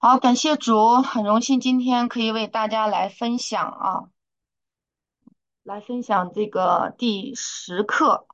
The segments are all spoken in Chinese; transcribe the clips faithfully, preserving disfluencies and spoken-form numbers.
好，感谢主，很荣幸今天可以为大家来分享啊，来分享这个第十课。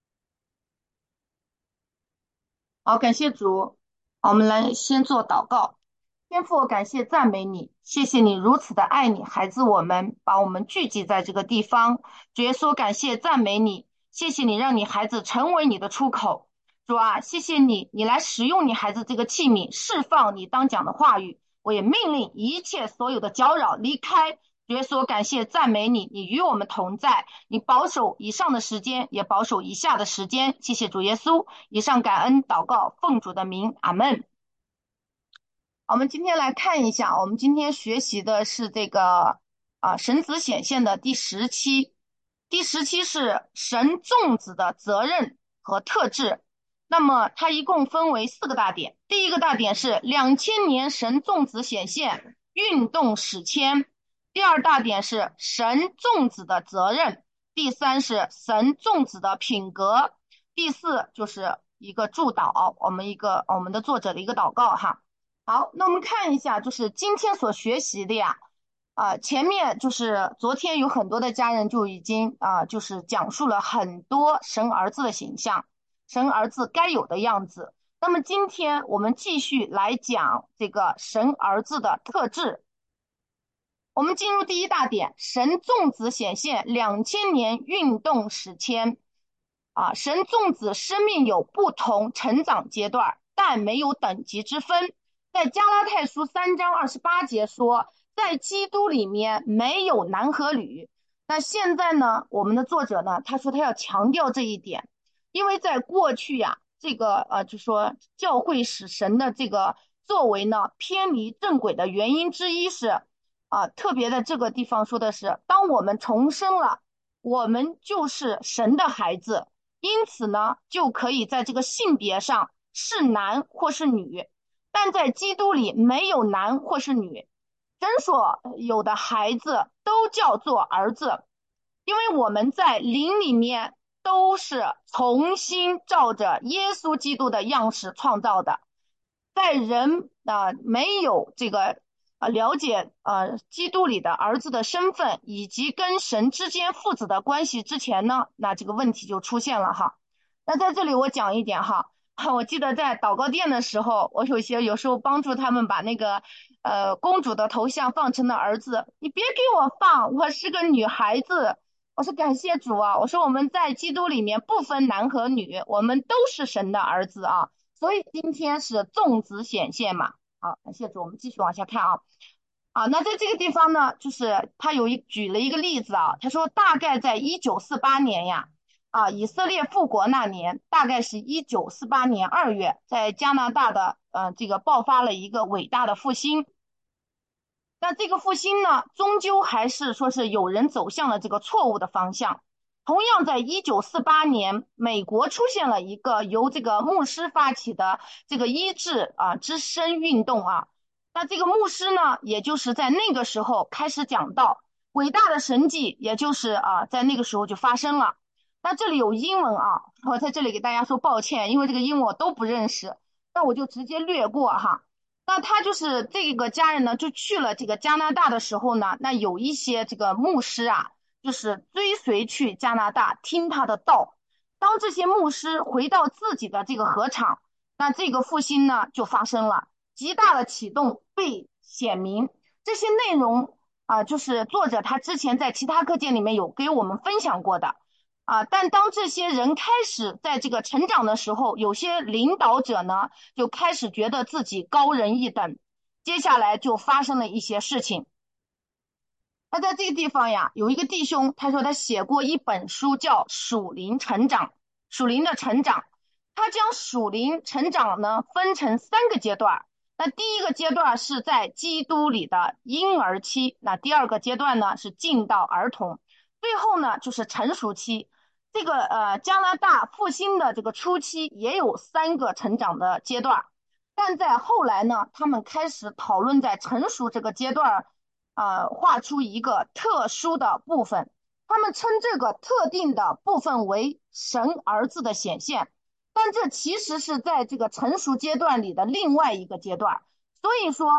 好，感谢主。好，我们来先做祷告。天父，感谢赞美你，谢谢你如此的爱你孩子我们，把我们聚集在这个地方。主耶稣，感谢赞美你，谢谢你让你孩子成为你的出口。主啊，谢谢你，你来使用你孩子这个器皿，释放你当讲的话语。我也命令一切所有的搅扰离开。主耶稣，感谢赞美你，你与我们同在，你保守以上的时间，也保守以下的时间。谢谢主耶稣。以上感恩祷告，奉主的名，阿门。我们今天来看一下，我们今天学习的是这个啊神子显现的第十期。第十期是神众子的责任和特质。那么它一共分为四个大点。第一个大点是两千年神众子显现，运动史迁。第二大点是神众子的责任。第三是神众子的品格。第四就是一个祝祷，我们一个我们的作者的一个祷告哈。好，那我们看一下，就是今天所学习的呀，啊、前面就是昨天有很多的家人就已经啊、就是讲述了很多神儿子的形象，神儿子该有的样子。那么今天我们继续来讲这个神儿子的特质。我们进入第一大点，神众子显现，两千年运动史迁。啊，神众子生命有不同成长阶段，但没有等级之分。在加拉太书三章二十八节说，在基督里面没有男和女。那现在呢，我们的作者呢，他说他要强调这一点，因为在过去呀、这个呃，就说教会使神的这个作为呢偏离正轨的原因之一是啊，特别的这个地方说的是，当我们重生了，我们就是神的孩子，因此呢，就可以在这个性别上是男或是女，但在基督里没有男或是女，神所有的孩子都叫做儿子，因为我们在灵里面都是重新照着耶稣基督的样式创造的，在人啊、呃没有这个呃了解呃基督里的儿子的身份以及跟神之间父子的关系之前呢，那这个问题就出现了哈。那在这里我讲一点哈，我记得在祷告殿的时候，我有些有时候帮助他们把那个呃公主的头像放成了儿子，你别给我放，我是个女孩子。我说感谢主啊，我说我们在基督里面不分男和女，我们都是神的儿子啊。所以今天是众子显现嘛。好，感谢主，我们继续往下看啊。啊，那在这个地方呢，就是他有一举了一个例子啊，他说大概在一九四八年呀，啊，以色列复国那年，大概是一九四八年二月，在加拿大的呃这个爆发了一个伟大的复兴。那这个复兴呢，终究还是说是有人走向了这个错误的方向。同样，在一九四八年，美国出现了一个由这个牧师发起的这个医治啊之声运动啊。那这个牧师呢，也就是在那个时候开始讲道，伟大的神迹，也就是啊在那个时候就发生了。那这里有英文啊，我在这里给大家说抱歉，因为这个英文我都不认识，那我就直接略过哈。那他就是这个家人呢，就去了这个加拿大的时候呢，那有一些这个牧师啊，就是追随去加拿大听他的道。当这些牧师回到自己的这个禾场，那这个复兴呢就发生了，极大的启动被显明。这些内容啊、呃就是作者他之前在其他课件里面有给我们分享过的。啊，但当这些人开始在这个成长的时候，有些领导者呢就开始觉得自己高人一等，接下来就发生了一些事情。那在这个地方呀，有一个弟兄，他说他写过一本书叫《属灵成长》，属灵的成长。他将属灵成长呢分成三个阶段。那第一个阶段是在基督里的婴儿期，那第二个阶段呢是进到儿童，最后呢就是成熟期。这个呃加拿大复兴的这个初期也有三个成长的阶段，但在后来呢，他们开始讨论在成熟这个阶段呃，画出一个特殊的部分，他们称这个特定的部分为神儿子的显现，但这其实是在这个成熟阶段里的另外一个阶段。所以说，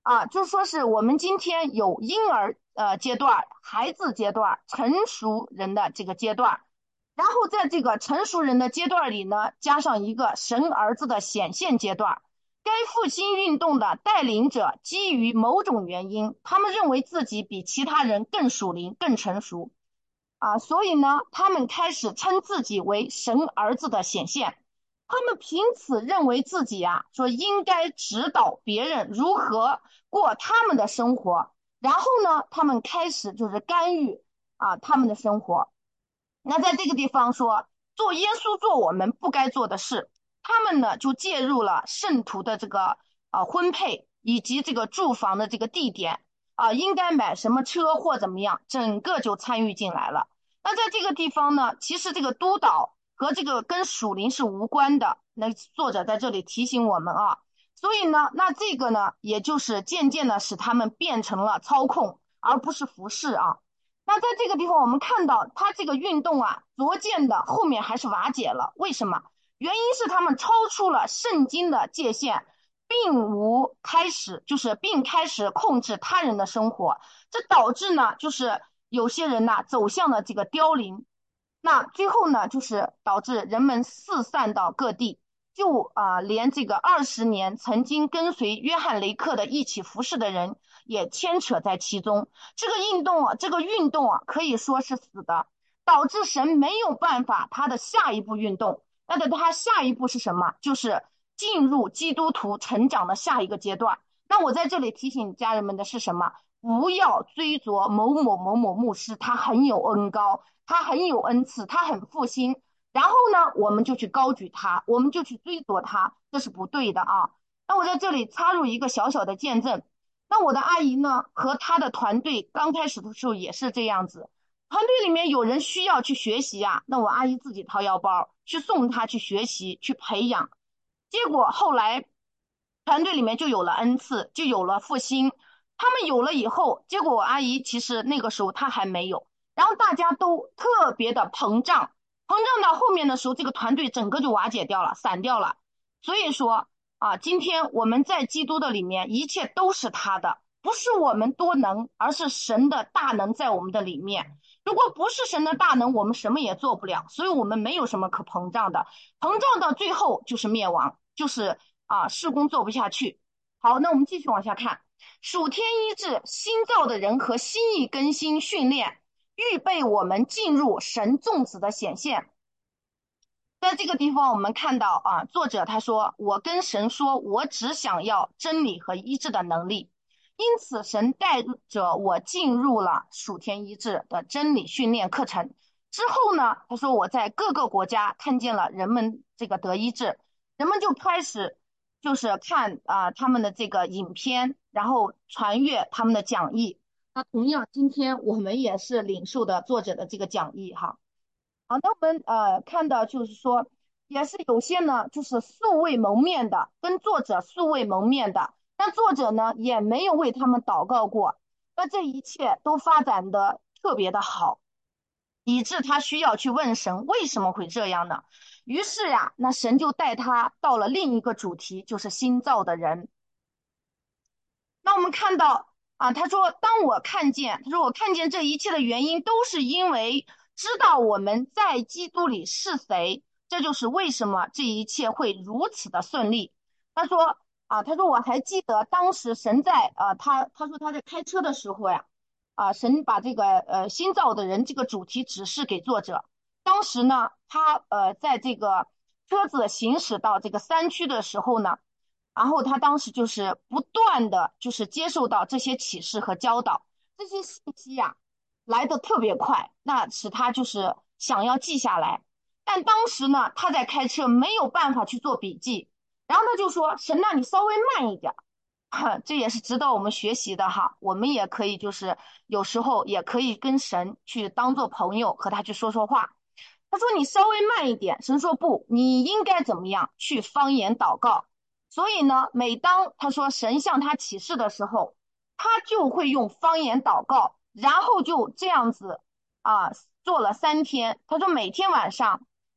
啊，就说是我们今天有婴儿呃阶段、孩子阶段、成熟人的这个阶段，然后在这个成熟人的阶段里呢，加上一个神儿子的显现阶段。该复兴运动的带领者基于某种原因，他们认为自己比其他人更属灵、更成熟啊，所以呢，他们开始称自己为神儿子的显现。他们凭此认为自己啊，说应该指导别人如何过他们的生活，然后呢，他们开始就是干预啊他们的生活。那在这个地方说，做耶稣做我们不该做的事，他们呢就介入了圣徒的这个啊婚配以及这个住房的这个地点啊，应该买什么车或怎么样，整个就参与进来了。那在这个地方呢，其实这个督导和这个跟属灵是无关的。那作者在这里提醒我们啊，所以呢，那这个呢，也就是渐渐的使他们变成了操控，而不是服侍啊。那在这个地方，我们看到它这个运动啊，逐渐的后面还是瓦解了。为什么？原因是他们超出了圣经的界限，并无开始，就是并开始控制他人的生活，这导致呢，就是有些人呢走向了这个凋零。那最后呢，就是导致人们四散到各地，就啊、呃连这个二十年曾经跟随约翰雷克的一起服侍的人也牵扯在其中。这个运动啊，这个运动啊，可以说是死的，导致神没有办法他的下一步运动。那的他下一步是什么？就是进入基督徒成长的下一个阶段。那我在这里提醒家人们的是什么？不要追逐某某某某牧师，他很有恩高，他很有恩赐，他很复兴，然后呢，我们就去高举他，我们就去追逐他，这是不对的啊。那我在这里插入一个小小的见证。那我的阿姨呢，和她的团队刚开始的时候也是这样子，团队里面有人需要去学习啊，那我阿姨自己掏腰包去送他去学习去培养，结果后来团队里面就有了恩赐，就有了复兴。他们有了以后，结果我阿姨其实那个时候她还没有，然后大家都特别的膨胀，膨胀到后面的时候，这个团队整个就瓦解掉了，散掉了。所以说啊，今天我们在基督的里面，一切都是他的，不是我们多能，而是神的大能在我们的里面。如果不是神的大能，我们什么也做不了，所以我们没有什么可膨胀的，膨胀到最后就是灭亡，就是啊，事工做不下去。好，那我们继续往下看，属天医治新造的人和心意更新训练，预备我们进入神众子的显现。在这个地方，我们看到啊，作者他说：“我跟神说，我只想要真理和医治的能力，因此神带着我进入了属天医治的真理训练课程。之后呢，他说我在各个国家看见了人们这个得医治，人们就开始就是看啊他们的这个影片，然后传阅他们的讲义。那同样，今天我们也是领受的作者的这个讲义哈。”好，那我们呃看到就是说，也是有些呢，就是素未谋面的，跟作者素未谋面的，但作者呢也没有为他们祷告过，那这一切都发展的特别的好，以致他需要去问神为什么会这样呢？于是呀，那神就带他到了另一个主题，就是新造的人。那我们看到啊，他说：“当我看见，他说我看见这一切的原因，都是因为知道我们在基督里是谁，这就是为什么这一切会如此的顺利。”他说啊，他说我还记得当时神在呃，他他说他在开车的时候呀，啊，神把这个呃新造的人这个主题指示给作者。当时呢，他呃在这个车子行驶到这个山区的时候呢。然后他当时就是不断的就是接受到这些启示和教导，这些信息呀、来的特别快，那使他就是想要记下来，但当时呢他在开车没有办法去做笔记，然后他就说神呐，你稍微慢一点，这也是值得我们学习的哈，我们也可以就是有时候也可以跟神去当做朋友，和他去说说话。他说你稍微慢一点，神说不，你应该怎么样去方言祷告。所以呢，每当他说神向他启示的时候，他就会用方言祷告，然后就这样子啊做了三天。他说每天晚上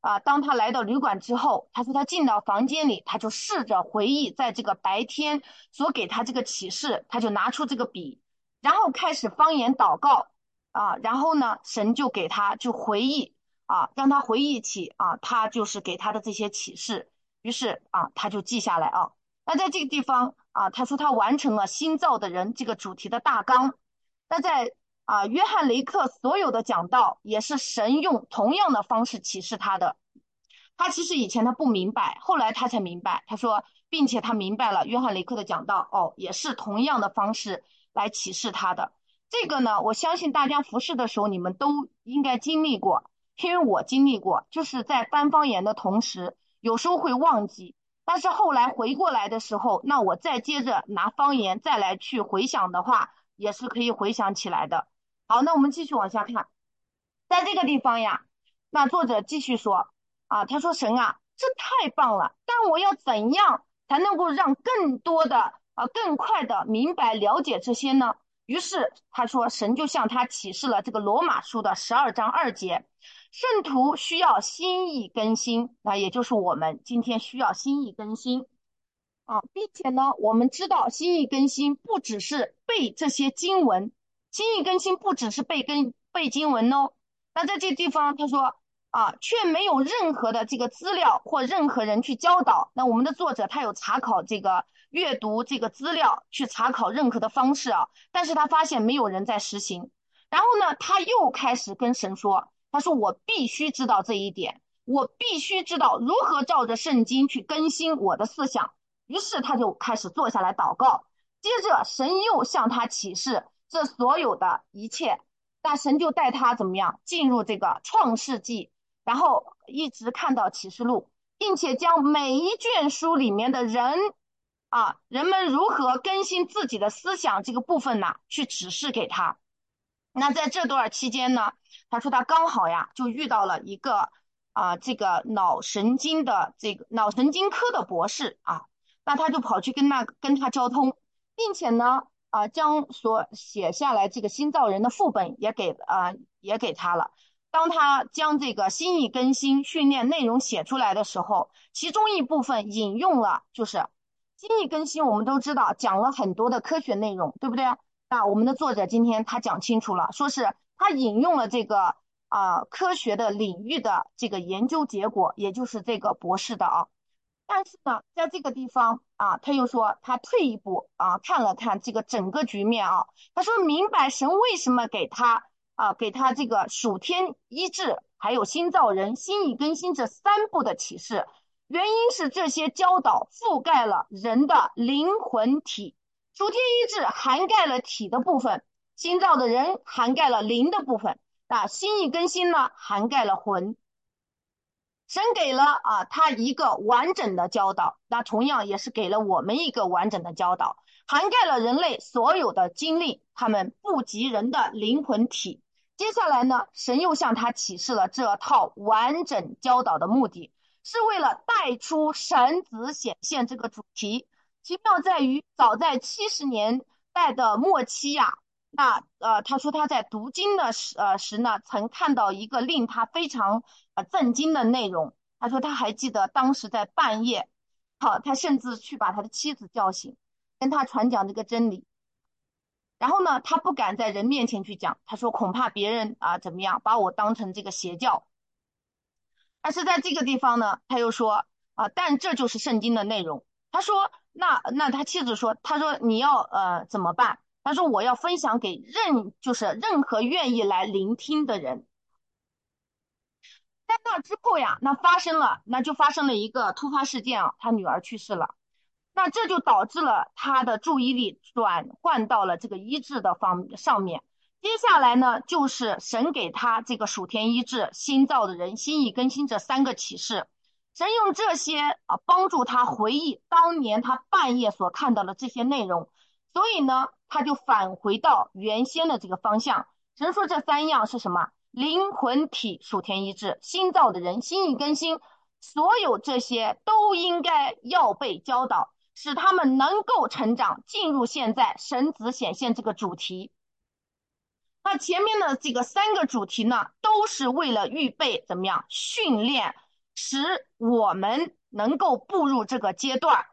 啊，当他来到旅馆之后，他说他进到房间里，他就试着回忆在这个白天所给他这个启示，他就拿出这个笔，然后开始方言祷告啊，然后呢，神就给他就回忆啊，让他回忆起啊，他就是给他的这些启示，于是啊，他就记下来啊。那在这个地方啊，他说他完成了新造的人这个主题的大纲。那在啊，约翰雷克所有的讲道也是神用同样的方式启示他的。他其实以前他不明白，后来他才明白。他说，并且他明白了约翰雷克的讲道，哦，也是同样的方式来启示他的。这个呢，我相信大家服侍的时候，你们都应该经历过，因为我经历过，就是在搬方言的同时，有时候会忘记，但是后来回过来的时候，那我再接着拿方言再来去回想的话，也是可以回想起来的。好，那我们继续往下看，在这个地方呀，那作者继续说啊，他说神啊，这太棒了，但我要怎样才能够让更多的啊更快的明白了解这些呢？于是他说，神就向他启示了这个罗马书的十二章二节，圣徒需要心意更新，那也就是我们今天需要心意更新。啊，并且呢，我们知道心意更新不只是背这些经文，心意更新不只是背跟背经文哦。那在这地方他说啊，却没有任何的这个资料或任何人去教导。那我们的作者他有查考这个阅读这个资料，去查考任何的方式啊，但是他发现没有人在实行。然后呢，他又开始跟神说，他说我必须知道这一点，我必须知道如何照着圣经去更新我的思想。于是他就开始坐下来祷告，接着神又向他启示这所有的一切，那神就带他怎么样进入这个创世纪，然后一直看到启示录，并且将每一卷书里面的人啊，人们如何更新自己的思想这个部分呢，去指示给他。那在这段期间呢，他说他刚好呀就遇到了一个啊这个脑神经的这个脑神经科的博士啊，那他就跑去跟那跟他交通，并且呢啊将所写下来这个新造人的副本也给啊也给他了。当他将这个心意更新训练内容写出来的时候，其中一部分引用了就是心意更新，我们都知道讲了很多的科学内容，对不对？那我们的作者今天他讲清楚了，说是他引用了这个啊、呃、科学的领域的这个研究结果，也就是这个博士的啊。但是呢，在这个地方啊，他又说他退一步啊，看了看这个整个局面啊，他说明白神为什么给他啊给他这个属天医治，还有新造人、心意更新这三步的启示，原因是这些教导覆盖了人的灵魂体。属天医治涵盖了体的部分，新造的人涵盖了灵的部分，啊，心意更新呢涵盖了魂。神给了啊他一个完整的教导，那同样也是给了我们一个完整的教导，涵盖了人类所有的经历，他们不及人的灵魂体。接下来呢，神又向他启示了这套完整教导的目的，是为了带出神子显现这个主题。奇妙在于，早在七十年代的末期呀、那呃，他说他在读经的时呃时呢，曾看到一个令他非常呃震惊的内容。他说他还记得当时在半夜，好，他甚至去把他的妻子叫醒，跟他传讲这个真理。然后呢，他不敢在人面前去讲，他说恐怕别人啊怎么样把我当成这个邪教。但是在这个地方呢，他又说啊，但这就是圣经的内容。他说那那他妻子说，他说你要呃怎么办？他说我要分享给任就是任何愿意来聆听的人。在那之后呀，那发生了，那就发生了一个突发事件啊，他女儿去世了。那这就导致了他的注意力转换到了这个医治的方上面。接下来呢，就是神给他这个属天医治、新造的人、心意更新这三个启示。神用这些啊帮助他回忆当年他半夜所看到的这些内容，所以呢，他就返回到原先的这个方向。神说这三样是什么？灵魂体属天医治、新造的人、心意更新，所有这些都应该要被教导，使他们能够成长，进入现在神子显现这个主题。那前面的这个三个主题呢，都是为了预备怎么样训练使我们能够步入这个阶段。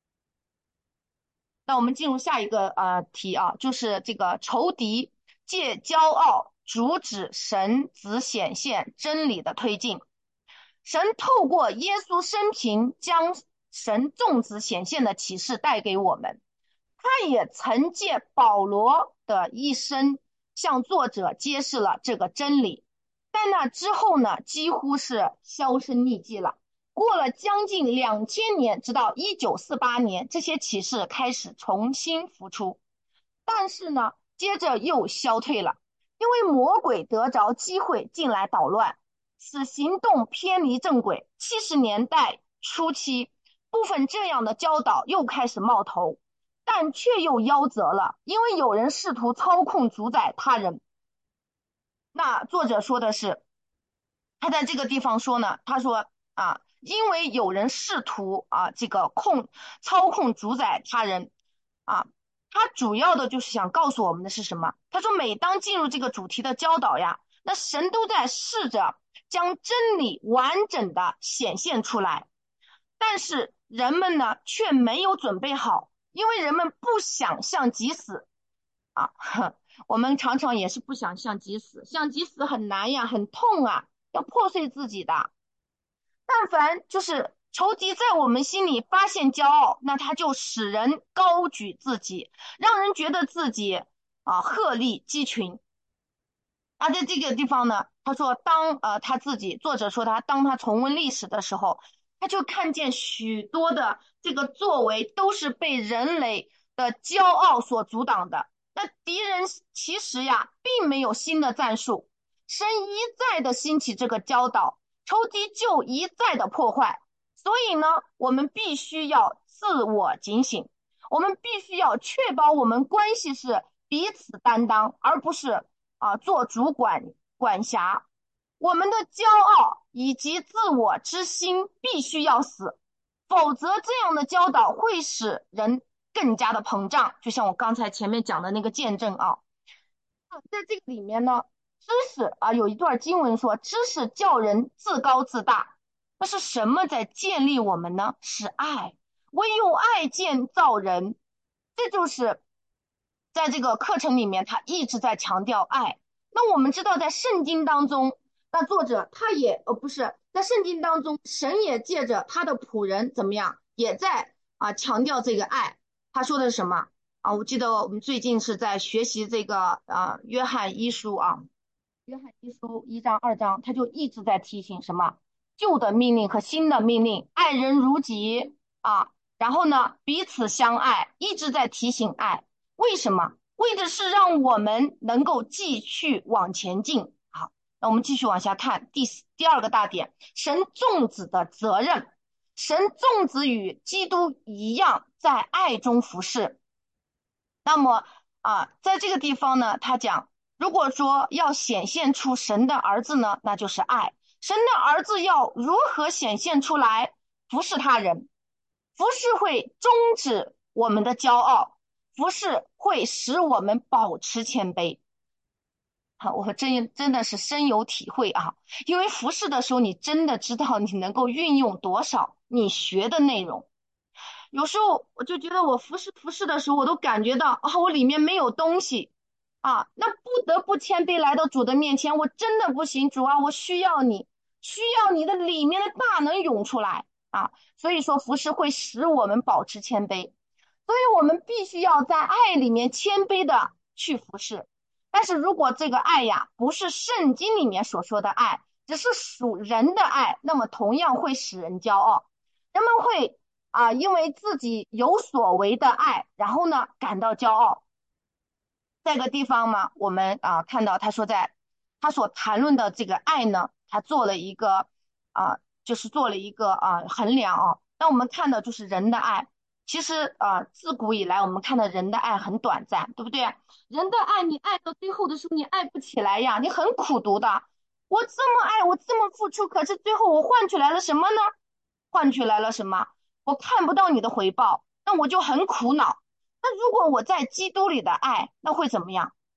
那我们进入下一个呃题啊，就是这个仇敌借骄傲阻止神子显现真理的推进。神透过耶稣生平将神众子显现的启示带给我们，他也曾借保罗的一生向作者揭示了这个真理，但那之后呢，几乎是销声匿迹了。过了将近两千年，直到一九四八年，这些启示开始重新浮出，但是呢，接着又消退了，因为魔鬼得着机会进来捣乱，使行动偏离正轨。七十年代初期，部分这样的教导又开始冒头，但却又夭折了，因为有人试图操控主宰他人。那作者说的是，他在这个地方说呢，他说啊，因为有人试图啊这个控操控主宰他人啊，他主要的就是想告诉我们的是什么？他说，每当进入这个主题的教导呀，那神都在试着将真理完整的显现出来，但是人们呢却没有准备好，因为人们不想向己死啊。我们常常也是不想向己死，向己死很难呀，很痛啊，要破碎自己的。但凡就是仇敌在我们心里发现骄傲，那他就使人高举自己，让人觉得自己啊鹤立鸡群。那在这个地方呢，他说当呃他自己作者说他当他重温历史的时候，他就看见许多的这个作为都是被人类的骄傲所阻挡的。那敌人其实呀并没有新的战术，神一再的兴起这个教导，仇敌就一再的破坏。所以呢，我们必须要自我警醒，我们必须要确保我们关系是彼此担当，而不是啊做主管管辖。我们的骄傲以及自我之心必须要死，否则这样的教导会使人更加的膨胀，就像我刚才前面讲的那个见证啊。在这个里面呢，知识啊有一段经文说，知识叫人自高自大，那是什么在建立我们呢？是爱，唯有爱建造人。这就是在这个课程里面他一直在强调爱。那我们知道在圣经当中，那作者他也呃不是在圣经当中，神也借着他的仆人怎么样，也在啊强调这个爱。他说的是什么啊？我记得我们最近是在学习这个啊约翰一书啊，约翰一书一章二章，他就一直在提醒什么旧的命令和新的命令，爱人如己啊，然后呢彼此相爱，一直在提醒爱。为什么？为的是让我们能够继续往前进。好，那我们继续往下看第第二个大点，神众子的责任。神众子与基督一样，在爱中服侍。那么啊，在这个地方呢，他讲，如果说要显现出神的儿子呢，那就是爱。神的儿子要如何显现出来？服侍他人，服侍会终止我们的骄傲，服侍会使我们保持谦卑。好，我真真的是深有体会啊！因为服侍的时候，你真的知道你能够运用多少你学的内容。有时候我就觉得我服侍服侍的时候，我都感觉到啊，我里面没有东西啊，那不得不谦卑来到主的面前。我真的不行，主啊，我需要你，需要你的里面的大能涌出来啊。所以说，服侍会使我们保持谦卑，所以我们必须要在爱里面谦卑的去服侍。但是如果这个爱呀，不是圣经里面所说的爱，只是属人的爱，那么同样会使人骄傲。人们会啊，因为自己有所为的爱，然后呢感到骄傲。这个地方嘛，我们啊看到他说在他所谈论的这个爱呢，他做了一个啊，就是做了一个啊衡量啊。那我们看到就是人的爱，其实啊自古以来我们看到人的爱很短暂，对不对？人的爱你爱到最后的时候，你爱不起来呀，你很苦读的。我这么爱，我这么付出，可是最后我换取来了什么呢？换取来了什么？我看不到你的回报，那我就很苦恼。那如果我在基督里的爱，那会怎么样？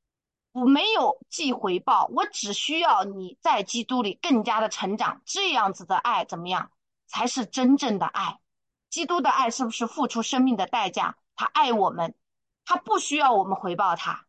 我没有寄回报，我只需要你在基督里更加的成长，这样子的爱怎么样，才是真正的爱。基督的爱是不是付出生命的代价？他爱我们，他不需要我们回报他，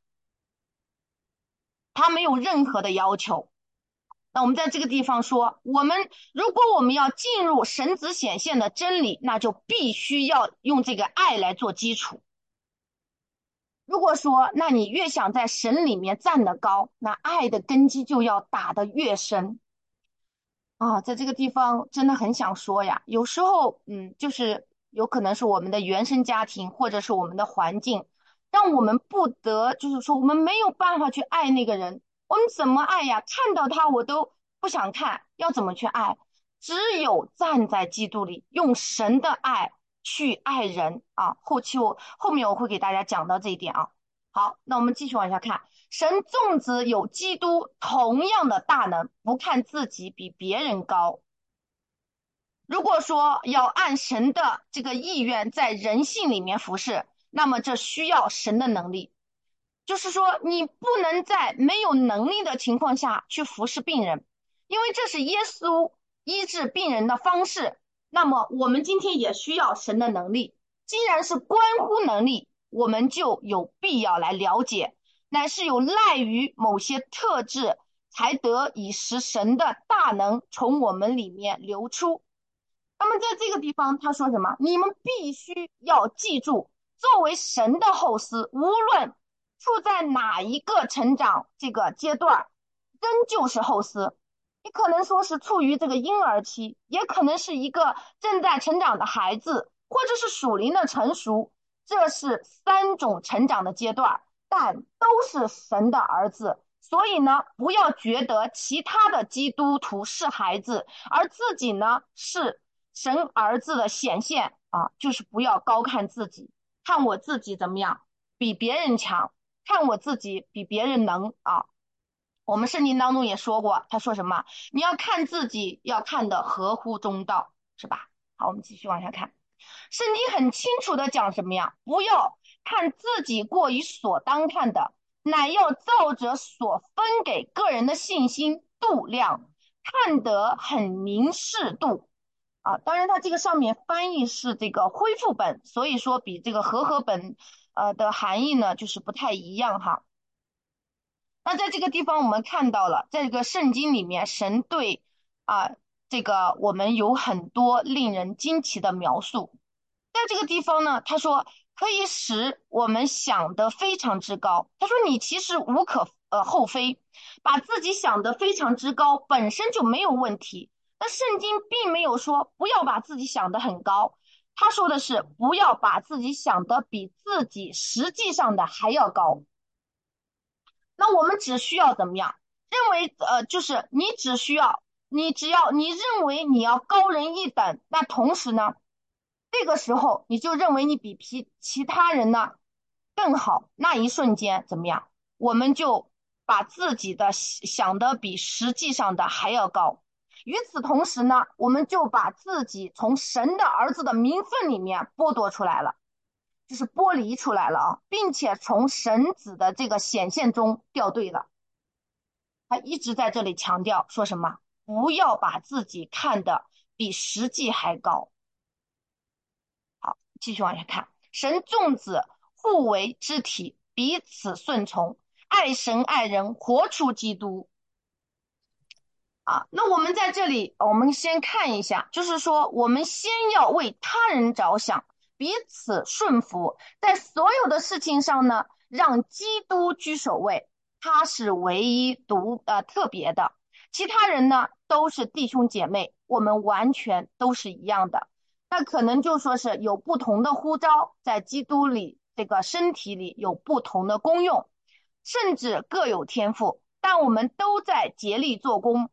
他没有任何的要求。那我们在这个地方说，我们如果我们要进入神子显现的真理，那就必须要用这个爱来做基础。如果说，那你越想在神里面站得高，那爱的根基就要打得越深啊。在这个地方真的很想说呀，有时候，嗯，就是有可能是我们的原生家庭或者是我们的环境，让我们不得，就是说我们没有办法去爱那个人，我们怎么爱呀？看到他我都不想看，要怎么去爱？只有站在基督里，用神的爱去爱人啊。后期我后面我会给大家讲到这一点啊。好，那我们继续往下看。神纵子有基督同样的大能，不看自己比别人高。如果说要按神的这个意愿在人性里面服侍，那么这需要神的能力。就是说，你不能在没有能力的情况下去服侍病人，因为这是耶稣医治病人的方式。那么我们今天也需要神的能力。既然是关乎能力，我们就有必要来了解，乃是有赖于某些特质，才得以使神的大能从我们里面流出。那么在这个地方，他说什么？你们必须要记住，作为神的后嗣，无论处在哪一个成长这个阶段，仍旧是后嗣。你可能说是处于这个婴儿期，也可能是一个正在成长的孩子，或者是属灵的成熟。这是三种成长的阶段，但都是神的儿子。所以呢，不要觉得其他的基督徒是孩子，而自己呢是神儿子的显现啊，就是不要高看自己，看我自己怎么样，比别人强，看我自己比别人能啊。我们圣经当中也说过，他说什么？你要看自己，要看得合乎中道，是吧？好，我们继续往下看。圣经很清楚的讲什么呀？不要看自己过于所当看的，乃要照着所分给个人的信心度量，看得很明适度。啊，当然它这个上面翻译是这个恢复本，所以说比这个和合本呃的含义呢就是不太一样哈。那在这个地方我们看到了，在这个圣经里面，神对啊这个我们有很多令人惊奇的描述。在这个地方呢，他说可以使我们想得非常之高。他说你其实无可呃厚非，把自己想得非常之高本身就没有问题。那圣经并没有说不要把自己想得很高，他说的是不要把自己想得比自己实际上的还要高。那我们只需要怎么样？认为呃，就是你只需要，你只要你认为你要高人一等，那同时呢，这个时候你就认为你比其其他人呢更好，那一瞬间怎么样？我们就把自己的想的比实际上的还要高。与此同时呢，我们就把自己从神的儿子的名分里面剥夺出来了。就是剥离出来了啊，并且从神子的这个显现中掉队了。他一直在这里强调说什么？不要把自己看得比实际还高。好，继续往下看，神众子互为肢体，彼此顺从，爱神爱人，活出基督。啊，那我们在这里，我们先看一下，就是说，我们先要为他人着想，彼此顺服，在所有的事情上呢，让基督居首位，他是唯一独呃特别的，其他人呢都是弟兄姐妹，我们完全都是一样的。那可能就说是有不同的呼召，在基督里这个身体里有不同的功用，甚至各有天赋，但我们都在竭力做工。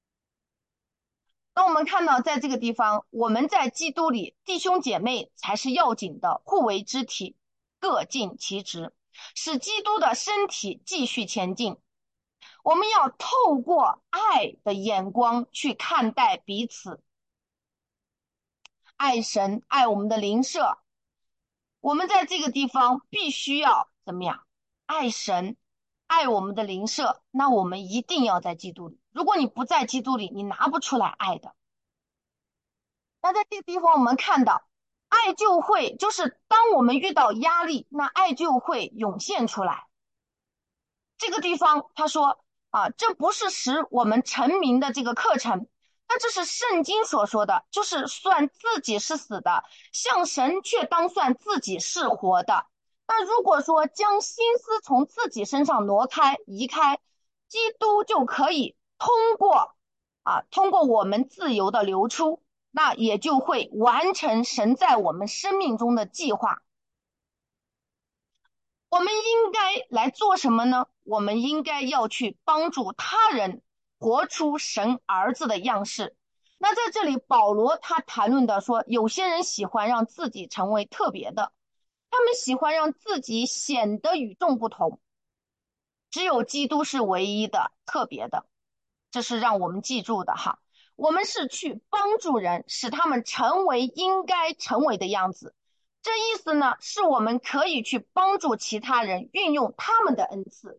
那我们看到，在这个地方，我们在基督里，弟兄姐妹才是要紧的，互为肢体，各尽其职，使基督的身体继续前进。我们要透过爱的眼光去看待彼此，爱神，爱我们的邻舍。我们在这个地方必须要怎么样？爱神， 爱我们的邻舍，那我们一定要在基督里。如果你不在基督里，你拿不出来爱的。那在这个地方，我们看到，爱就会，就是当我们遇到压力，那爱就会涌现出来。这个地方他说啊，这不是使我们成名的这个课程，那这是圣经所说的，就是算自己是死的，向神却当算自己是活的。那如果说将心思从自己身上挪开、移开，基督就可以通过啊，通过我们自由的流出，那也就会完成神在我们生命中的计划。我们应该来做什么呢？我们应该要去帮助他人活出神儿子的样式。那在这里，保罗他谈论的说，有些人喜欢让自己成为特别的，他们喜欢让自己显得与众不同。只有基督是唯一的、特别的，这是让我们记住的哈。我们是去帮助人，使他们成为应该成为的样子。这意思呢，是我们可以去帮助其他人运用他们的恩赐。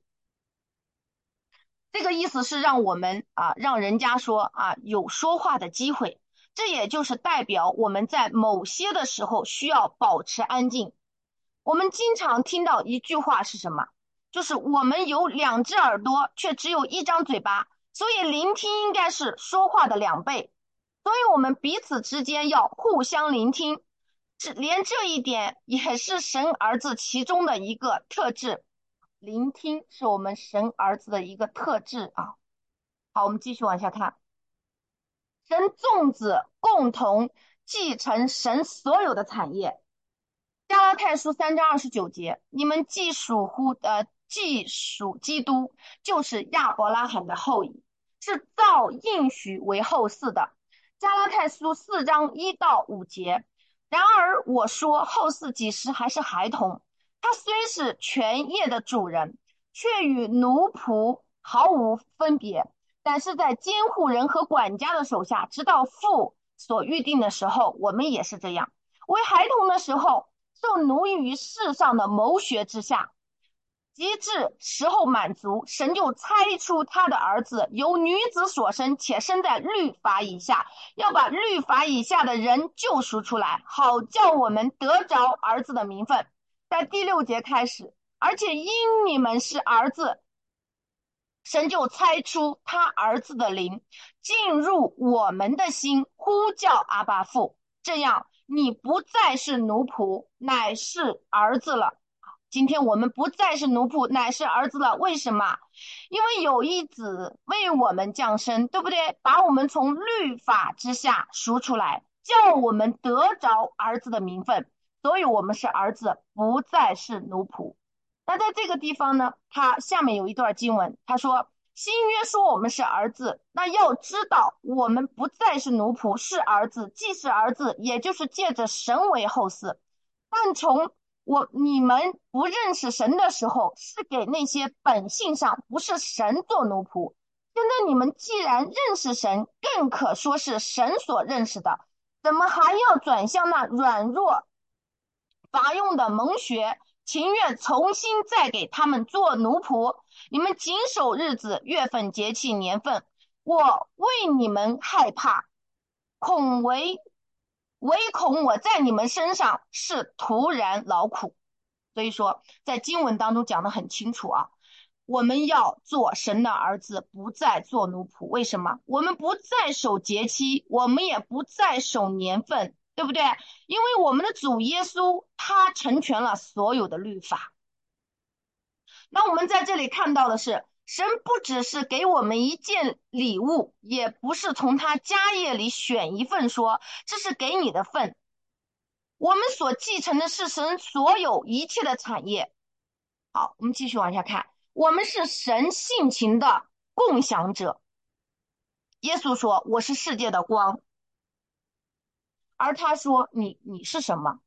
这个意思是让我们啊，让人家说啊有说话的机会。这也就是代表我们在某些的时候需要保持安静。我们经常听到一句话是什么？就是我们有两只耳朵，却只有一张嘴巴，所以聆听应该是说话的两倍。所以我们彼此之间要互相聆听，这连这一点也是神儿子其中的一个特质。聆听是我们神儿子的一个特质啊。好，我们继续往下看。神众子共同继承神所有的产业。加拉太书三章二十九节，你们既属乎呃既属基督，就是亚伯拉罕的后裔，是照应许为后嗣的。加拉太书四章一到五节，然而我说后嗣几时还是孩童，他虽是全业的主人，却与奴仆毫无分别，但是在监护人和管家的手下，直到父所预定的时候，我们也是这样。为孩童的时候，受奴役于世上的谋学之下，及至时候满足，神就猜出他的儿子由女子所生，且生在律法以下，要把律法以下的人救赎出来，好叫我们得着儿子的名分。在第六节开始，而且因你们是儿子，神就猜出他儿子的灵进入我们的心，呼叫阿爸父，这样你不再是奴仆，乃是儿子了。今天我们不再是奴仆，乃是儿子了。为什么？因为有一子为我们降生，对不对？把我们从律法之下赎出来，叫我们得着儿子的名分，所以我们是儿子，不再是奴仆。那在这个地方呢，他下面有一段经文，他说新约说我们是儿子，那要知道我们不再是奴仆，是儿子，既是儿子，也就是借着神为后嗣。但从我你们不认识神的时候，是给那些本性上不是神做奴仆。现在你们既然认识神，更可说是神所认识的，怎么还要转向那软弱乏用的蒙学，情愿重新再给他们做奴仆？你们谨守日子、月份、节气、年份，我为你们害怕，恐为唯恐我在你们身上是徒然劳苦。所以说在经文当中讲得很清楚啊，我们要做神的儿子，不再做奴仆。为什么？我们不再守节期，我们也不再守年份，对不对？因为我们的主耶稣他成全了所有的律法。那我们在这里看到的是，神不只是给我们一件礼物，也不是从他家业里选一份说这是给你的份。我们所继承的是神所有一切的产业。好，我们继续往下看，我们是神性情的共享者。耶稣说我是世界的光，而他说你你是什么？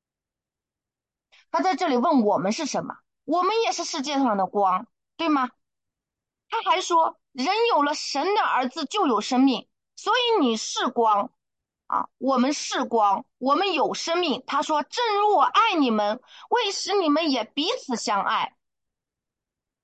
他在这里问我们是什么，我们也是世界上的光，对吗？他还说人有了神的儿子就有生命，所以你是光啊，我们是光，我们有生命。他说正如我爱你们，为使你们也彼此相爱。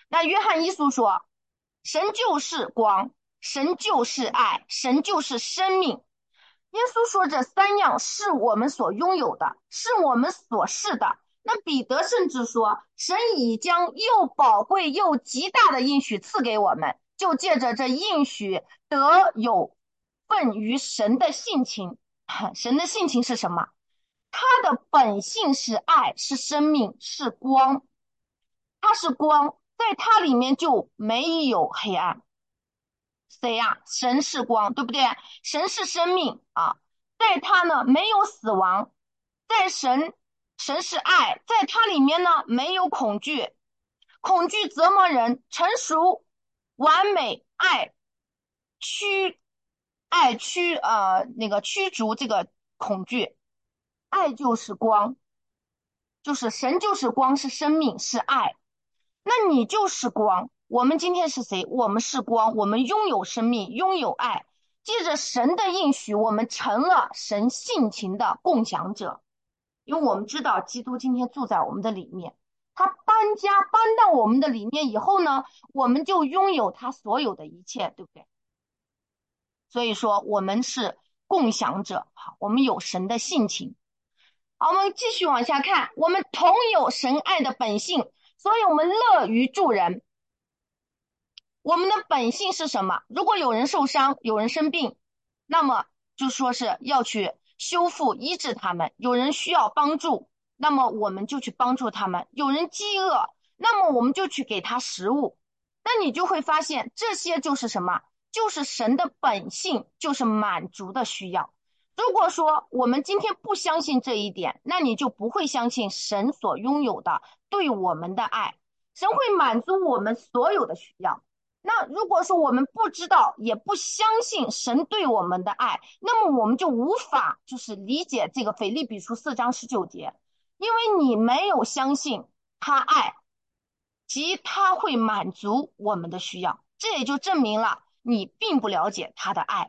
那约翰一书说，神就是光，神就是爱，神就是生命。耶稣说这三样是我们所拥有的，是我们所是的。那彼得甚至说，神已将又宝贵又极大的应许赐给我们，就借着这应许得有份于神的性情。神的性情是什么？他的本性是爱，是生命，是光。他是光，在他里面就没有黑暗。谁呀？神是光，对不对？神是生命啊，在他呢没有死亡，在神神是爱，在他里面呢没有恐惧，恐惧折磨人，成熟完美爱驱爱驱呃那个驱逐这个恐惧，爱就是光，就是神就是光，是生命，是爱。那你就是光。我们今天是谁？我们是光，我们拥有生命，拥有爱。借着神的应许，我们成了神性情的共享者。因为我们知道基督今天住在我们的里面，他搬家搬到我们的里面以后呢，我们就拥有他所有的一切，对不对？所以说我们是共享者，好，我们有神的性情。好，我们继续往下看，我们同有神爱的本性，所以我们乐于助人。我们的本性是什么？如果有人受伤，有人生病，那么就说是要去修复医治他们。有人需要帮助，那么我们就去帮助他们。有人饥饿，那么我们就去给他食物。那你就会发现，这些就是什么？就是神的本性，就是满足的需要。如果说我们今天不相信这一点，那你就不会相信神所拥有的对我们的爱。神会满足我们所有的需要。那如果说我们不知道也不相信神对我们的爱，那么我们就无法就是理解这个腓立比书四章十九节，因为你没有相信他爱，即他会满足我们的需要，这也就证明了你并不了解他的爱。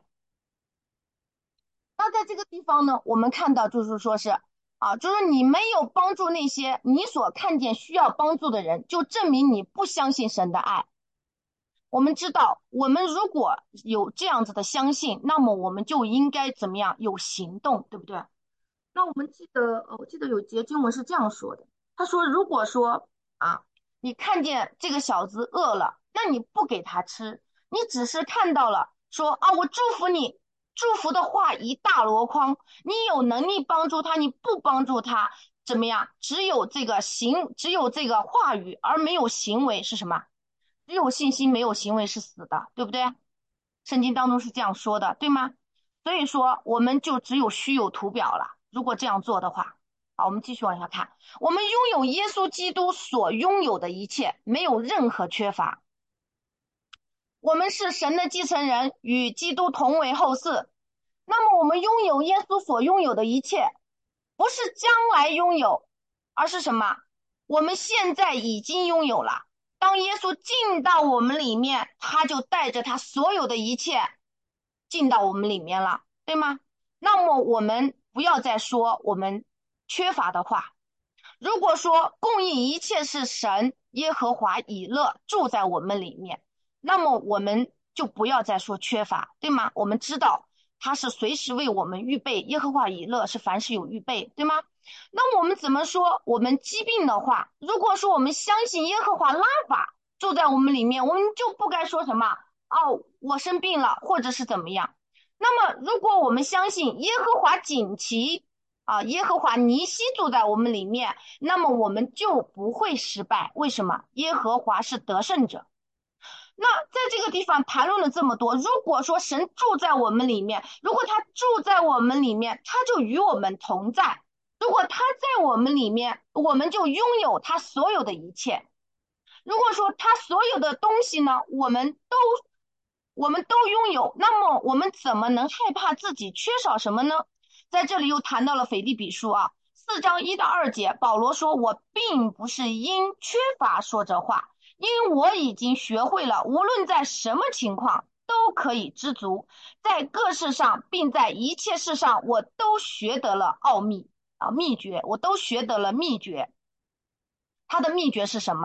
那在这个地方呢，我们看到就是说是啊，就是你没有帮助那些你所看见需要帮助的人，就证明你不相信神的爱。我们知道，我们如果有这样子的相信，那么我们就应该怎么样？有行动，对不对？那我们记得，呃我记得有节经文是这样说的，他说，如果说啊，你看见这个小子饿了，那你不给他吃，你只是看到了说啊，我祝福你，祝福的话一大箩筐，你有能力帮助他，你不帮助他，怎么样？只有这个行，只有这个话语，而没有行为是什么？只有信心没有行为是死的，对不对？圣经当中是这样说的，对吗？所以说我们就只有虚有图表了。如果这样做的话，好，我们继续往下看，我们拥有耶稣基督所拥有的一切，没有任何缺乏。我们是神的继承人，与基督同为后嗣。那么我们拥有耶稣所拥有的一切，不是将来拥有，而是什么？我们现在已经拥有了。当耶稣进到我们里面，他就带着他所有的一切进到我们里面了，对吗？那么我们不要再说我们缺乏的话。如果说供应一切是神耶和华以勒住在我们里面，那么我们就不要再说缺乏，对吗？我们知道他是随时为我们预备，耶和华以勒是凡事有预备，对吗？那我们怎么说我们疾病的话？如果说我们相信耶和华拉法住在我们里面，我们就不该说什么哦，我生病了，或者是怎么样。那么如果我们相信耶和华锦旗啊，耶和华尼西住在我们里面，那么我们就不会失败。为什么？耶和华是得胜者。那在这个地方谈论了这么多，如果说神住在我们里面，如果他住在我们里面，他就与我们同在。如果他在我们里面，我们就拥有他所有的一切。如果说他所有的东西呢，我们都我们都拥有，那么我们怎么能害怕自己缺少什么呢？在这里又谈到了腓立比书啊，四章一到二节，保罗说：“我并不是因缺乏说这话，因为我已经学会了，无论在什么情况都可以知足，在各事上，并在一切事上，我都学得了奥秘啊，秘诀，我都学得了秘诀。他的秘诀是什么？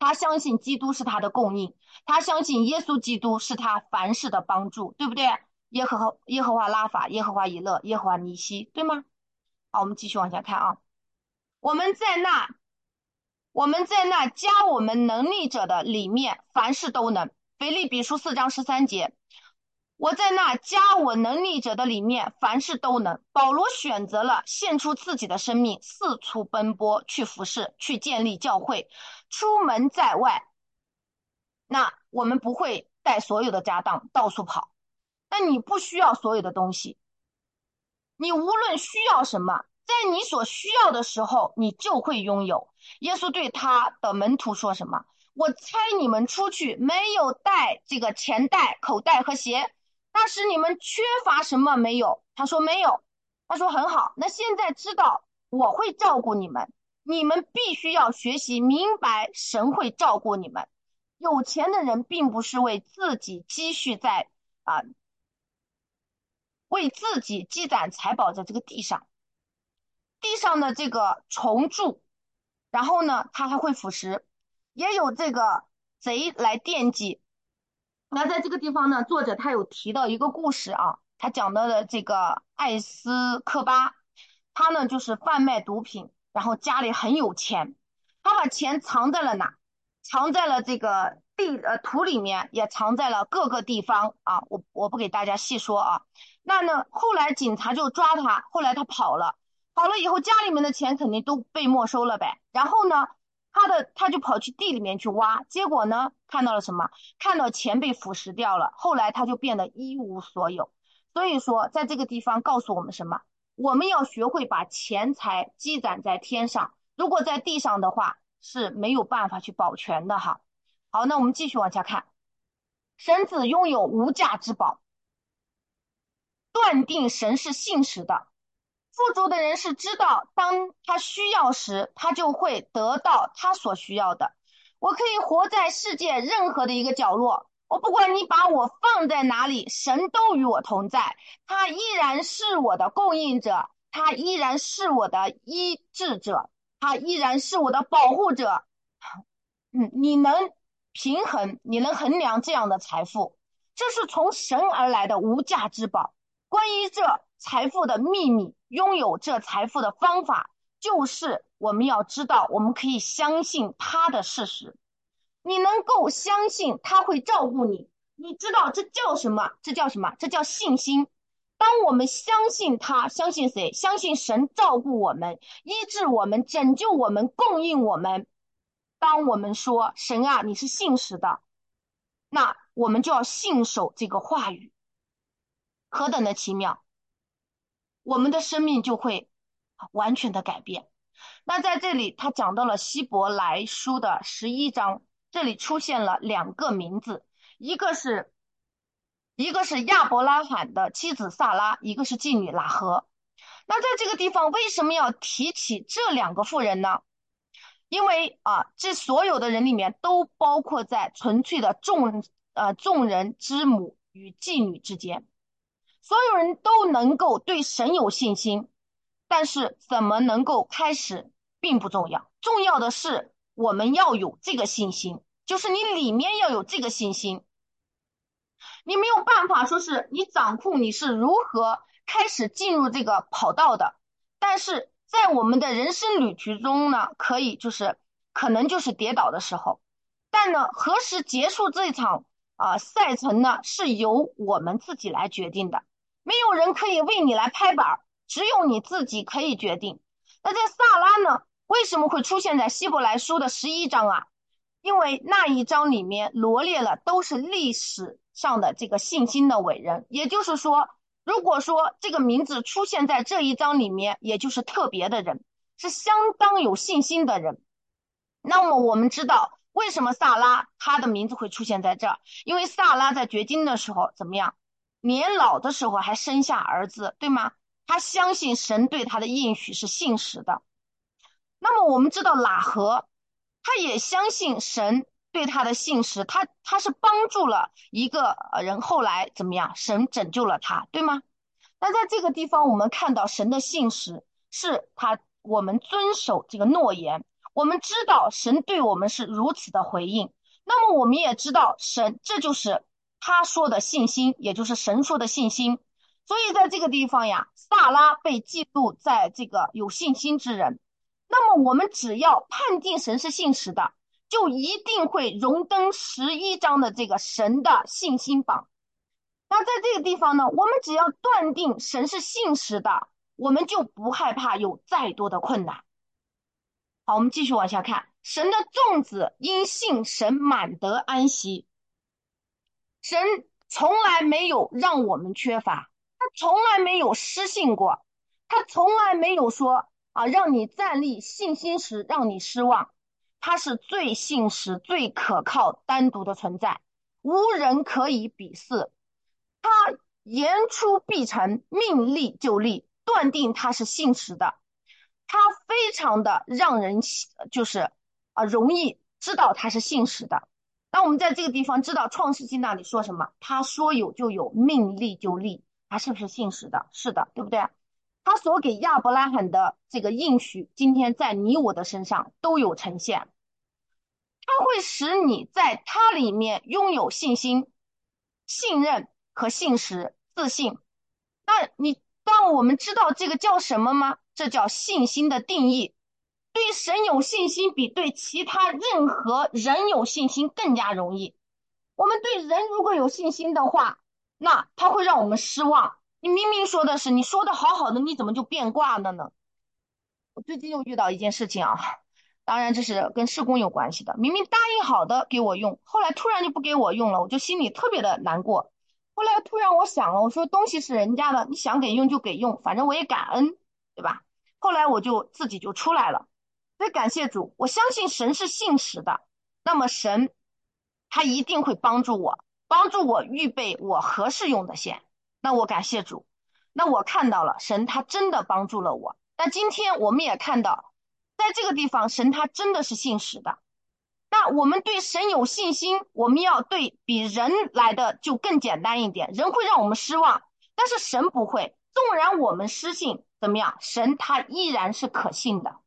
他相信基督是他的供应，他相信耶稣基督是他凡事的帮助，对不对？耶和华耶和华拉法，耶和华以勒，耶和华尼西，对吗？好，我们继续往下看啊。我们在那我们在那加我们能力者的里面，凡事都能。腓立比书四章十三节，我在那加我能力者的里面，凡事都能。保罗选择了献出自己的生命，四处奔波，去服侍，去建立教会，出门在外。那我们不会带所有的家当到处跑，但你不需要所有的东西，你无论需要什么，在你所需要的时候，你就会拥有。耶稣对他的门徒说什么？我差你们出去，没有带这个钱袋、口袋和鞋，那时你们缺乏什么没有？他说没有。他说很好，那现在知道我会照顾你们，你们必须要学习明白，神会照顾你们。有钱的人并不是为自己积蓄在啊、呃为自己积攒财宝在这个地上，地上的这个虫蛀，然后呢，它还会腐蚀，也有这个贼来惦记。那在这个地方呢，作者他有提到一个故事啊，他讲到的这个艾斯科巴，他呢就是贩卖毒品，然后家里很有钱，他把钱藏在了哪？藏在了这个地呃土里面，也藏在了各个地方啊，我我不给大家细说啊。那呢，后来警察就抓他，后来他跑了，跑了以后家里面的钱肯定都被没收了呗。然后呢，他的他就跑去地里面去挖，结果呢看到了什么？看到钱被腐蚀掉了，后来他就变得一无所有。所以说，在这个地方告诉我们什么？我们要学会把钱财积攒在天上，如果在地上的话是没有办法去保全的哈。好，那我们继续往下看，神子拥有无价之宝，断定神是信实的。富足的人是知道，当他需要时，他就会得到他所需要的。我可以活在世界任何的一个角落，我不管你把我放在哪里，神都与我同在，他依然是我的供应者，他依然是我的医治者，他依然是我的保护者。嗯，你能平衡，你能衡量这样的财富，这是从神而来的无价之宝。关于这财富的秘密，拥有这财富的方法，就是我们要知道，我们可以相信他的事实。你能够相信他会照顾你，你知道这叫什么？这叫什么？这叫信心。当我们相信他，相信谁？相信神照顾我们，医治我们，拯救我们，供应我们。当我们说神啊，你是信实的，那我们就要信守这个话语，何等的奇妙！我们的生命就会完全的改变。那在这里，他讲到了希伯来书的十一章，这里出现了两个名字，一个是一个是亚伯拉罕的妻子萨拉，一个是妓女喇合。那在这个地方，为什么要提起这两个妇人呢？因为啊，这所有的人里面都包括在纯粹的众呃众人之母与妓女之间，所有人都能够对神有信心，但是怎么能够开始并不重要，重要的是我们要有这个信心，就是你里面要有这个信心。你没有办法说是你掌控你是如何开始进入这个跑道的，但是在我们的人生旅途中呢，可以就是可能就是跌倒的时候，但呢，何时结束这场啊、呃赛程呢，是由我们自己来决定的，没有人可以为你来拍板，只有你自己可以决定。那在萨拉呢，为什么会出现在希伯来书的十一章啊？因为那一章里面罗列了都是历史上的这个信心的伟人，也就是说，如果说这个名字出现在这一章里面，也就是特别的人，是相当有信心的人。那么我们知道为什么萨拉他的名字会出现在这儿，因为萨拉在绝经的时候怎么样，年老的时候还生下儿子，对吗？他相信神对他的应许是信实的。那么我们知道喇合他也相信神对他的信实，他他是帮助了一个人，后来怎么样？神拯救了他，对吗？那在这个地方，我们看到神的信实是他，我们遵守这个诺言， 我们知道神对我们是如此的回应，那么我们也知道神，这就是他说的信心，也就是神说的信心。所以在这个地方呀，萨拉被记录在这个有信心之人。那么我们只要判定神是信实的，就一定会荣登十一章的这个神的信心榜。那在这个地方呢，我们只要断定神是信实的，我们就不害怕有再多的困难。好，我们继续往下看，神的众子因信神满得安息。神从来没有让我们缺乏，他从来没有失信过，他从来没有说啊，让你站立信心时让你失望。他是最信实、最可靠、单独的存在，无人可以比似。他言出必成，命立就立，断定他是信实的。他非常的让人就是啊容易知道他是信实的。那我们在这个地方知道创世纪那里说什么？他说有就有，命立就立，他是不是信实的？是的，对不对？他所给亚伯拉罕的这个应许，今天在你我的身上都有呈现。他会使你在他里面拥有信心、信任和信实、自信。那你当我们知道这个叫什么吗？这叫信心的定义。对神有信心比对其他任何人有信心更加容易。我们对人如果有信心的话，那他会让我们失望。你明明说的是你说的好好的，你怎么就变卦了呢？我最近又遇到一件事情啊，当然这是跟施工有关系的。明明答应好的给我用，后来突然就不给我用了，我就心里特别的难过。后来突然我想了，我说东西是人家的，你想给用就给用，反正我也感恩，对吧？后来我就自己就出来了。所以感谢主，我相信神是信实的，那么神他一定会帮助我，帮助我预备我合适用的线。那我感谢主，那我看到了神他真的帮助了我。那今天我们也看到，在这个地方神他真的是信实的。那我们对神有信心，我们要对比人来的就更简单一点。人会让我们失望，但是神不会。纵然我们失信，怎么样？神他依然是可信的。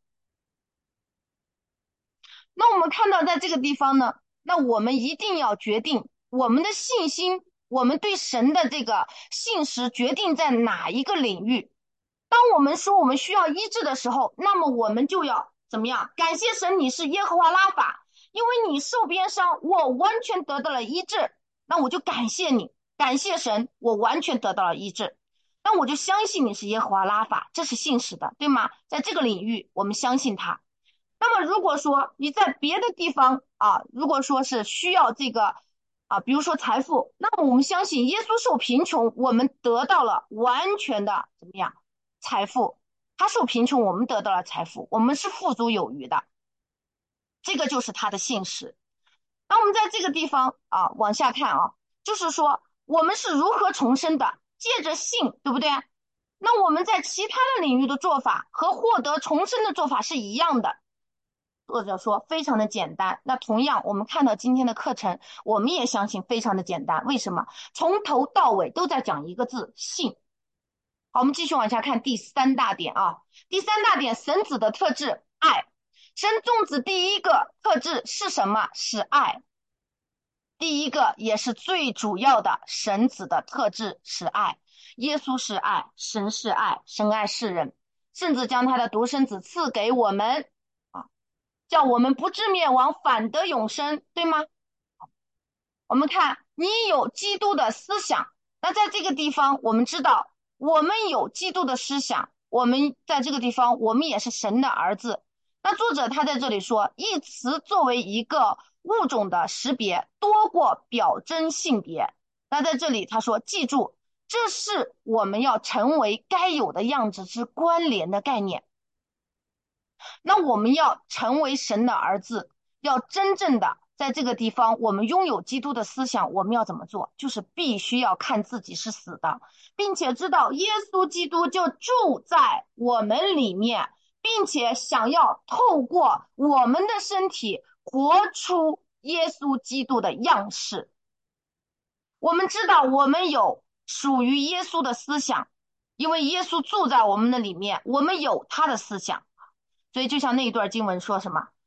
那我们看到在这个地方呢，那我们一定要决定我们的信心，我们对神的这个信实决定在哪一个领域。当我们说我们需要医治的时候，那么我们就要怎么样？感谢神，你是耶和华拉法，因为你受鞭伤，我完全得到了医治。那我就感谢你，感谢神，我完全得到了医治。那我就相信你是耶和华拉法，这是信实的，对吗？在这个领域，我们相信他。那么如果说你在别的地方啊，如果说是需要这个啊，比如说财富，那么我们相信耶稣受贫穷，我们得到了完全的怎么样财富？他受贫穷，我们得到了财富，我们是富足有余的，这个就是他的信实。那我们在这个地方啊，往下看啊，就是说我们是如何重生的，借着信，对不对？那我们在其他的领域的做法和获得重生的做法是一样的。作者说非常的简单，那同样我们看到今天的课程，我们也相信非常的简单。为什么？从头到尾都在讲一个字，信。好，我们继续往下看第三大点啊。第三大点，神子的特质，爱。神众子第一个特质是什么？是爱。第一个也是最主要的神子的特质是爱。耶稣是爱，神是爱，神爱世人，甚至将他的独生子赐给我们啊，叫我们不至灭亡，反得永生，对吗？我们看你有基督的思想，那在这个地方我们知道我们有基督的思想，我们在这个地方我们也是神的儿子。那作者他在这里说，一词作为一个物种的识别多过表征性别。那在这里他说，记住，这是我们要成为该有的样子之关联的概念。那我们要成为神的儿子，要真正的在这个地方我们拥有基督的思想，我们要怎么做？就是必须要看自己是死的，并且知道耶稣基督就住在我们里面，并且想要透过我们的身体活出耶稣基督的样式。我们知道我们有属于耶稣的思想，因为耶稣住在我们的里面，我们有他的思想。所以就像那一段经文说什么，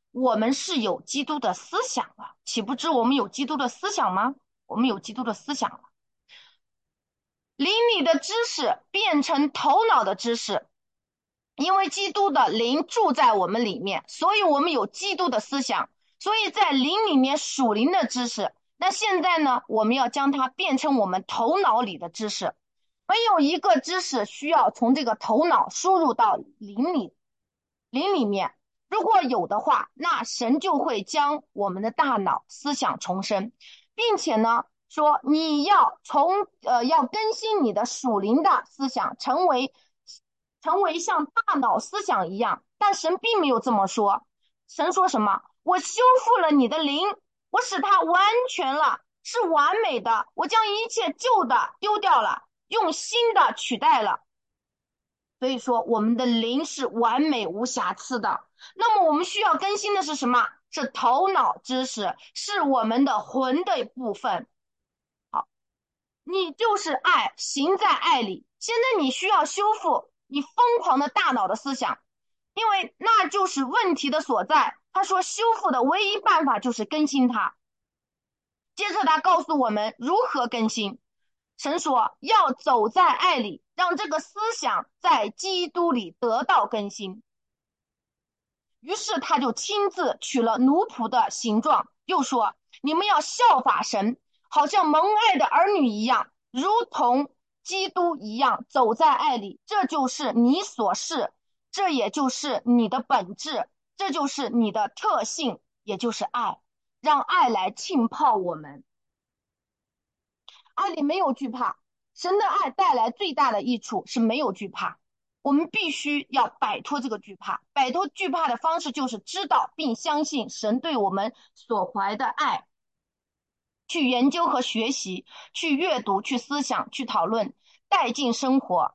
我们是有基督的思想了，岂不知我们有基督的思想吗？我们有基督的思想了。灵里的知识变成头脑的知识，因为基督的灵住在我们里面，所以我们有基督的思想，所以在灵里面属灵的知识。那现在呢，我们要将它变成我们头脑里的知识。没有一个知识需要从这个头脑输入到灵里，灵里面。如果有的话，那神就会将我们的大脑思想重生，并且呢，说你要从呃要更新你的属灵的思想，成为成为像大脑思想一样。但神并没有这么说，神说什么？我修复了你的灵，我使它完全了，是完美的，我将一切旧的丢掉了，用新的取代了。所以说，我们的灵是完美无瑕疵的。那么，我们需要更新的是什么？是头脑知识，是我们的魂的部分。好，你就是爱，行在爱里。现在你需要修复你疯狂的大脑的思想，因为那就是问题的所在。他说，修复的唯一办法就是更新它。接着，他告诉我们如何更新。神说要走在爱里，让这个思想在基督里得到更新。于是他就亲自取了奴仆的形状，又说你们要效法神，好像蒙爱的儿女一样，如同基督一样走在爱里。这就是你所是，这也就是你的本质，这就是你的特性，也就是爱。让爱来浸泡我们。爱里没有惧怕，神的爱带来最大的益处是没有惧怕。我们必须要摆脱这个惧怕，摆脱惧怕的方式就是知道并相信神对我们所怀的爱，去研究和学习，去阅读，去思想，去讨论，带进生活，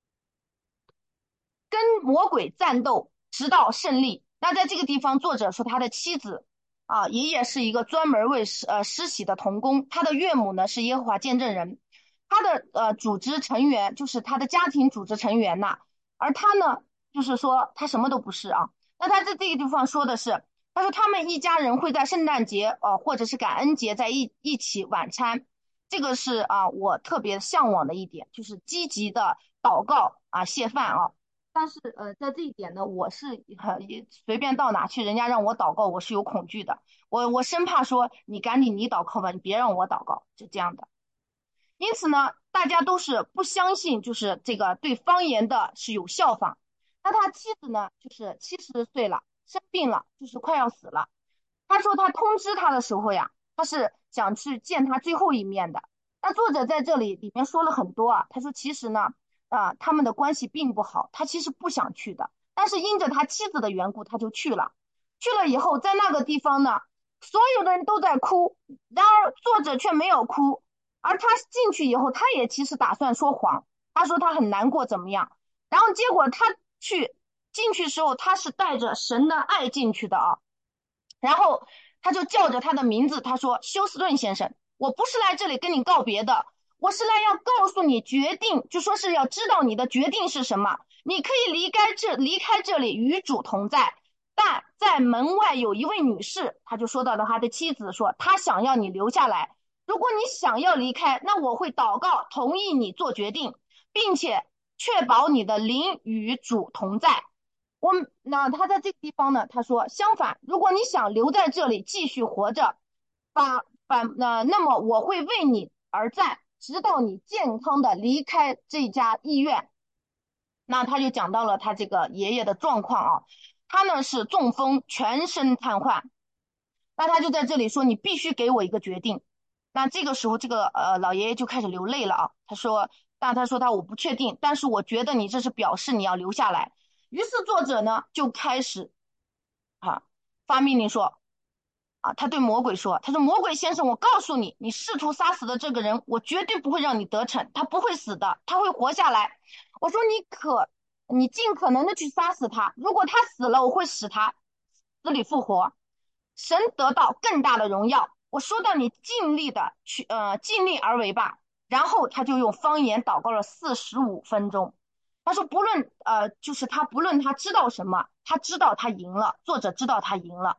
跟魔鬼战斗，直到胜利。那在这个地方，作者说他的妻子啊，爷爷是一个专门为呃施洗的童工，他的岳母呢是耶和华见证人，他的呃组织成员就是他的家庭组织成员呐、而他呢就是说他什么都不是啊。那他在这个地方说的是，他说他们一家人会在圣诞节呃或者是感恩节在一一起晚餐，这个是啊我特别向往的一点，就是积极的祷告啊谢饭啊。但是呃，在这一点呢，我是呃也随便到哪去，人家让我祷告，我是有恐惧的。我我生怕说你赶紧你祷告吧，你别让我祷告，就这样的。因此呢，大家都是不相信，就是这个对方言的是有效仿。那他妻子呢，就是七十岁了，生病了，就是快要死了。他说他通知他的时候呀，他是想去见他最后一面的。那作者在这里里面说了很多啊，他说其实呢，啊、他们的关系并不好，他其实不想去的，但是因着他妻子的缘故，他就去了。去了以后，在那个地方呢，所有的人都在哭，然而作者却没有哭。而他进去以后，他也其实打算说谎，他说他很难过，怎么样？然后结果他去进去的时候，他是带着神的爱进去的啊。然后他就叫着他的名字，他说：休斯顿先生，我不是来这里跟你告别的，我是来要告诉你决定，就说是要知道你的决定是什么。你可以离开这离开这里与主同在，但在门外有一位女士，他就说到了他的妻子说，他想要你留下来。如果你想要离开，那我会祷告同意你做决定，并且确保你的灵与主同在。我那他在这个地方呢，他说相反，如果你想留在这里继续活着，把反那那么我会为你而战，直到你健康的离开这家医院。那他就讲到了他这个爷爷的状况啊，他呢是中风，全身瘫痪。那他就在这里说，你必须给我一个决定。那这个时候，这个呃老爷爷就开始流泪了啊。他说，但他说他我不确定，但是我觉得你这是表示你要留下来。于是作者呢就开始啊发命令说啊，他对魔鬼说，他说魔鬼先生，我告诉你，你试图杀死的这个人，我绝对不会让你得逞，他不会死的，他会活下来。我说你可你尽可能的去杀死他，如果他死了，我会使他死里复活，神得到更大的荣耀。我说到你尽力的去呃尽力而为吧。然后他就用方言祷告了四十五分钟。他说不论呃就是他不论他知道什么，他知道他赢了，作者知道他赢了。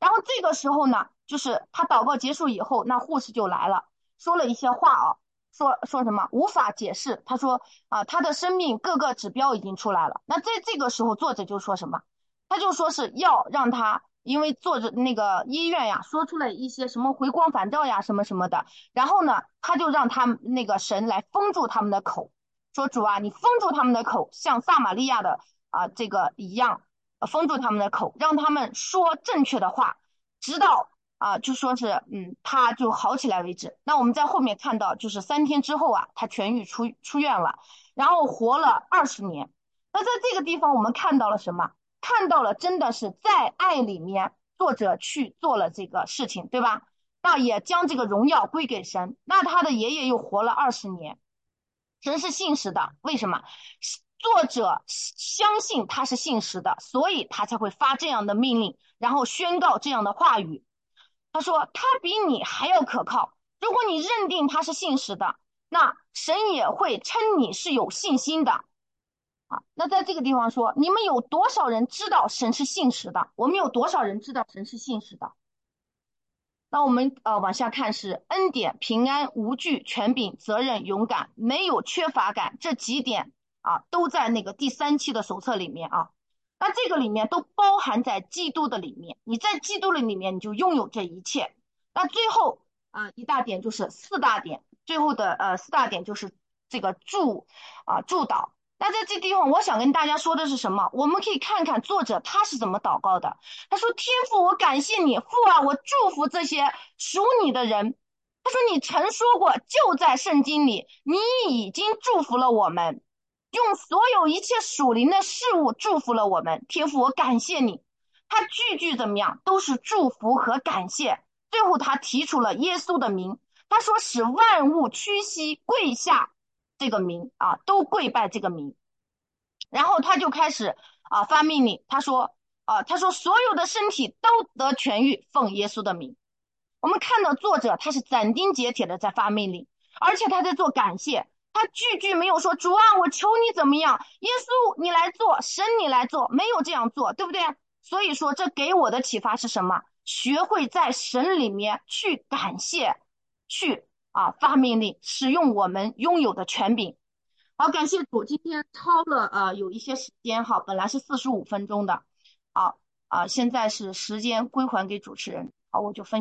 然后这个时候呢，就是他祷告结束以后，那护士就来了，说了一些话啊，说说什么无法解释。他说啊，他的生命各个指标已经出来了。那在这个时候，作者就说什么？他就说是要让他，因为作者那个医院呀，说出了一些什么回光返照呀，什么什么的。然后呢，他就让他那个神来封住他们的口，说主啊，你封住他们的口，像撒玛利亚的啊这个一样，呃封住他们的口，让他们说正确的话，直到啊就说是嗯他就好起来为止。那我们在后面看到，就是三天之后啊，他痊愈出出院了，然后活了二十年。那在这个地方我们看到了什么？看到了真的是在爱里面，作者去做了这个事情，对吧？那也将这个荣耀归给神。那他的爷爷又活了二十年，神是信实的。为什么？作者相信他是信实的，所以他才会发这样的命令，然后宣告这样的话语。他说他比你还要可靠。如果你认定他是信实的，那神也会称你是有信心的。啊，那在这个地方说，你们有多少人知道神是信实的？我们有多少人知道神是信实的？那我们呃往下看是恩典、平安、无惧、权柄、责任、勇敢，没有缺乏感，这几点啊都在那个第三期的手册里面啊。那这个里面都包含在基督的里面，你在基督的里面你就拥有这一切。那最后啊一大点就是四大点，最后的呃四大点就是这个祝啊祝祷。那在这地方，我想跟大家说的是什么？我们可以看看作者他是怎么祷告的。他说：“天父，我感谢你，父啊，我祝福这些属你的人。”他说：“你曾说过，就在圣经里，你已经祝福了我们，用所有一切属灵的事物祝福了我们。天父，我感谢你。”他句句怎么样，都是祝福和感谢。最后，他提出了耶稣的名，他说：“使万物屈膝跪下。”这个名啊，都跪拜这个名。然后他就开始啊发命令，他说啊，他说所有的身体都得痊愈，奉耶稣的名。我们看到作者他是斩钉截铁的在发命令，而且他在做感谢，他句句没有说主啊，我求你怎么样，耶稣你来做，神你来做，没有这样做，对不对？所以说这给我的启发是什么？学会在神里面去感谢，去啊发命令，使用我们拥有的权柄。好，感谢主，今天超了呃有一些时间哈，本来是四十五分钟的，好啊，现在是时间归还给主持人，好，我就分。